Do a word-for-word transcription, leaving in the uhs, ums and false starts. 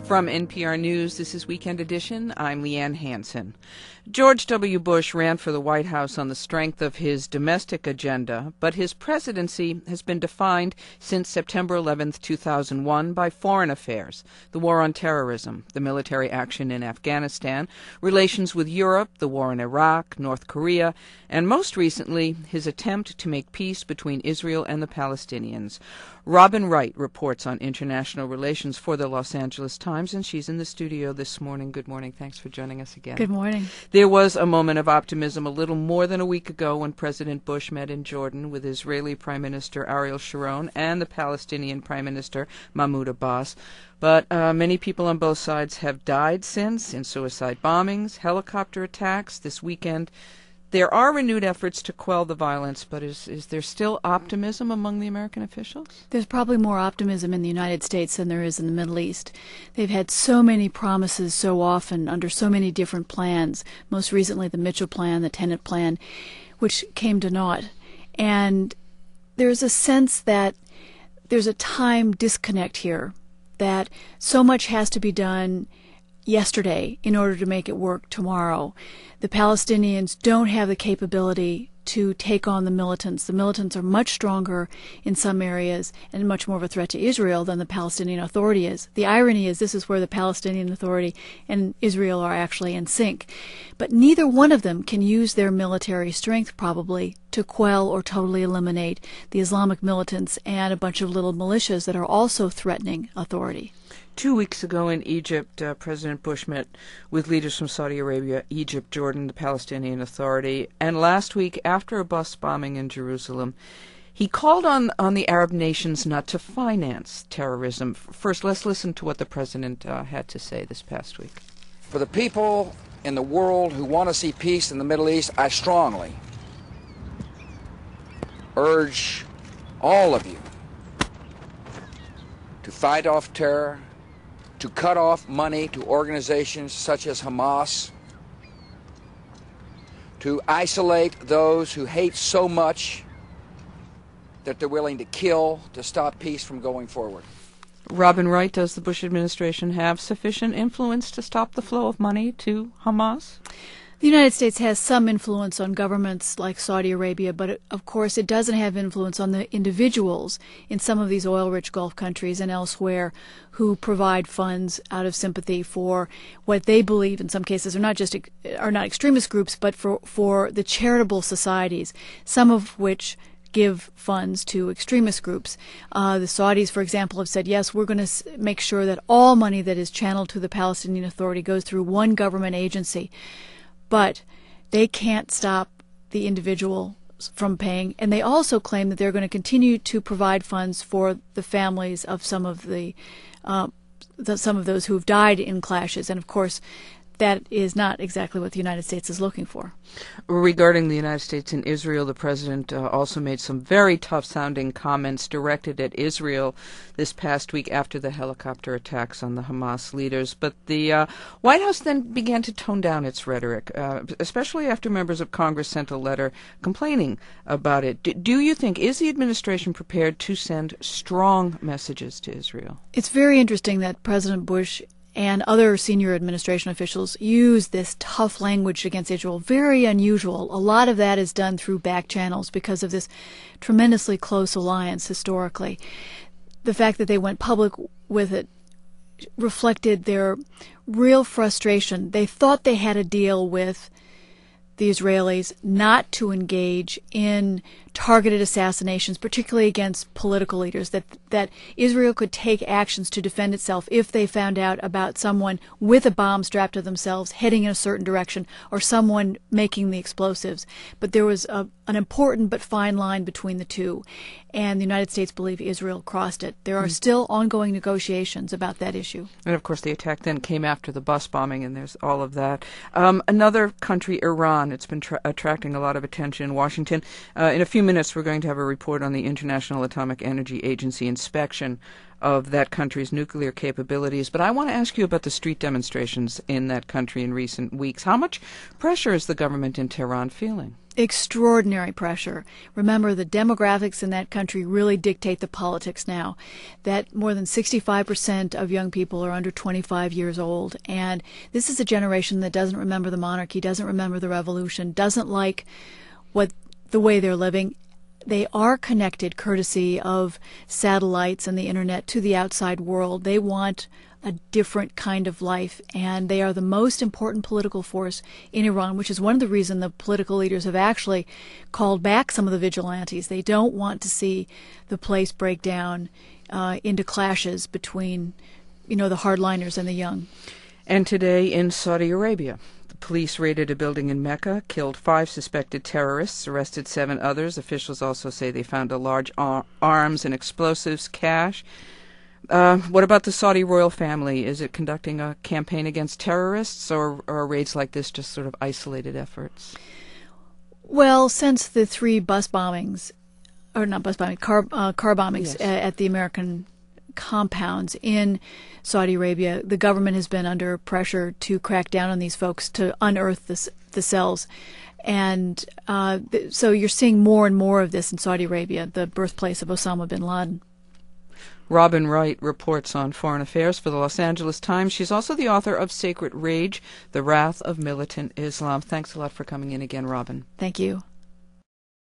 From N P R News, this is Weekend Edition. I'm Leanne Hansen. George W. Bush ran for the White House on the strength of his domestic agenda, but his presidency has been defined since September eleventh, two thousand one by foreign affairs, the war on terrorism, the military action in Afghanistan, relations with Europe, the war in Iraq, North Korea, and most recently, his attempt to make peace between Israel and the Palestinians. Robin Wright reports on international relations for the Los Angeles Times, and she's in the studio this morning. Good morning. Thanks for joining us again. Good morning. There was a moment of optimism a little more than a week ago when President Bush met in Jordan with Israeli Prime Minister Ariel Sharon and the Palestinian Prime Minister Mahmoud Abbas. But uh, many people on both sides have died since in suicide bombings, helicopter attacks this weekend. There are renewed efforts to quell the violence, but is, is there still optimism among the American officials? There's probably more optimism in the United States than there is in the Middle East. They've had so many promises so often under so many different plans, most recently the Mitchell Plan, the Tenet Plan, which came to naught. And there's a sense that there's a time disconnect here, that so much has to be done yesterday in order to make it work tomorrow. The Palestinians don't have the capability to take on the militants. The militants are much stronger in some areas and much more of a threat to Israel than the Palestinian Authority is. The irony is this is where the Palestinian Authority and Israel are actually in sync. But neither one of them can use their military strength probably to quell or totally eliminate the Islamic militants and a bunch of little militias that are also threatening authority. Two weeks ago in Egypt, uh, President Bush met with leaders from Saudi Arabia, Egypt, Jordan, the Palestinian Authority, and last week, after a bus bombing in Jerusalem, he called on, on the Arab nations not to finance terrorism. First, let's listen to what the president uh, had to say this past week. For the people in the world who want to see peace in the Middle East, I strongly urge all of you to fight off terror, to cut off money to organizations such as Hamas, to isolate those who hate so much that they're willing to kill to stop peace from going forward. Robin Wright, does the Bush administration have sufficient influence to stop the flow of money to Hamas? The United States has some influence on governments like Saudi Arabia, but it, of course it doesn't have influence on the individuals in some of these oil-rich Gulf countries and elsewhere who provide funds out of sympathy for what they believe in some cases are not just are not extremist groups, but for, for the charitable societies, some of which give funds to extremist groups. Uh, the Saudis, for example, have said, yes, we're going to s- make sure that all money that is channeled to the Palestinian Authority goes through one government agency. But they can't stop the individual from paying, and they also claim that they're going to continue to provide funds for the families of some of the, uh, the some of those who have died in clashes. And of course, that is not exactly what the United States is looking for. Regarding the United States and Israel, the president uh, also made some very tough-sounding comments directed at Israel this past week after the helicopter attacks on the Hamas leaders. But the uh, White House then began to tone down its rhetoric, uh, especially after members of Congress sent a letter complaining about it. D- do you think, is the administration prepared to send strong messages to Israel? It's very interesting that President Bush and other senior administration officials use this tough language against Israel. Very unusual. A lot of that is done through back channels because of this tremendously close alliance historically. The fact that they went public with it reflected their real frustration. They thought they had a deal with the Israelis not to engage in targeted assassinations, particularly against political leaders, that that Israel could take actions to defend itself if they found out about someone with a bomb strapped to themselves heading in a certain direction or someone making the explosives. But there was a, an important but fine line between the two, and the United States believe Israel crossed it. There are mm. still ongoing negotiations about that issue. And, of course, the attack then came after the bus bombing, and there's all of that. Um, another country, Iran, it's been tra- attracting a lot of attention in Washington. Uh, in a few minutes, we're going to have a report on the International Atomic Energy Agency inspection of that country's nuclear capabilities. But I want to ask you about the street demonstrations in that country in recent weeks. How much pressure is the government in Tehran feeling? Extraordinary pressure. Remember, the demographics in that country really dictate the politics now. That more than sixty-five percent of young people are under twenty-five years old. And this is a generation that doesn't remember the monarchy, doesn't remember the revolution, doesn't like what the way they're living. They are connected, courtesy of satellites and the internet, to the outside world. They want a different kind of life, and they are the most important political force in Iran, which is one of the reasons the political leaders have actually called back some of the vigilantes. They don't want to see the place break down uh, into clashes between, you know, the hardliners and the young. And today in Saudi Arabia, the police raided a building in Mecca, killed five suspected terrorists, arrested seven others. Officials also say they found a large ar- arms and explosives cache. Uh, what about the Saudi royal family? Is it conducting a campaign against terrorists, or, or are raids like this just sort of isolated efforts? Well, since the three bus bombings, or not bus bombings, car, uh, car bombings Yes. at, at the American compounds in Saudi Arabia, the government has been under pressure to crack down on these folks, to unearth the, the cells. And uh, th- so you're seeing more and more of this in Saudi Arabia, the birthplace of Osama bin Laden. Robin Wright reports on foreign affairs for the Los Angeles Times. She's also the author of Sacred Rage, The Wrath of Militant Islam. Thanks a lot for coming in again, Robin. Thank you.